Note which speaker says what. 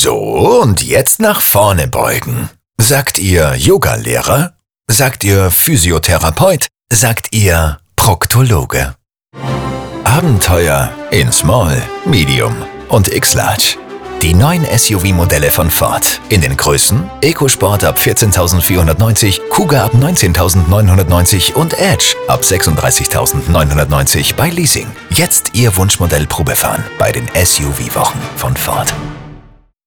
Speaker 1: So, und jetzt nach vorne beugen. Sagt ihr Yogalehrer? Sagt ihr Physiotherapeut? Sagt ihr Proktologe? Abenteuer in Small, Medium und X-Large. Die neuen SUV-Modelle von Ford. In den Größen EcoSport ab 14.490, Kuga ab 19.990 und Edge ab 36.990 bei Leasing. Jetzt Ihr Wunschmodell Probefahren bei den SUV-Wochen von Ford.